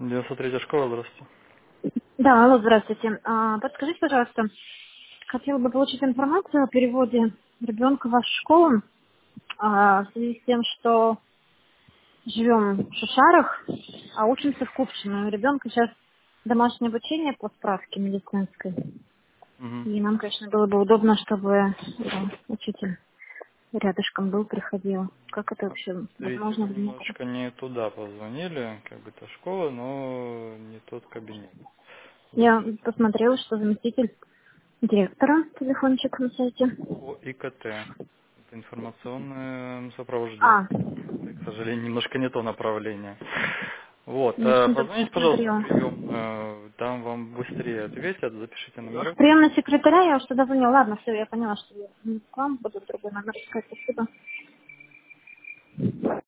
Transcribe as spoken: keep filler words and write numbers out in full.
девяносто третья школа, здравствуйте. Да, алло, здравствуйте. А, подскажите, пожалуйста, хотела бы получить информацию о переводе ребенка в вашу школу а, в связи с тем, что живем в Шушарах, а учимся в Купчино. У ребенка сейчас домашнее обучение по справке медицинской. Мгм. И нам, конечно, было бы удобно, чтобы да, учитель рядышком был, приходил. Как это вообще Смотрите, возможно вы или нет? немножечко не туда позвонили, как бы это школа, но не тот кабинет. Я Получается. посмотрела, что заместитель директора, телефончик на сайте. По ИКТ. Это информационное сопровождение. А, Это, к сожалению, немножко не то направление. Вот. я э, что-то Позвоните, пожалуйста, в посмотрела. прием. э, Там вам быстрее ответят. Запишите В номерок. приемный секретаря я уже тогда звонила. Ладно, все, я поняла, что я не к вам буду другой номер искать. Спасибо.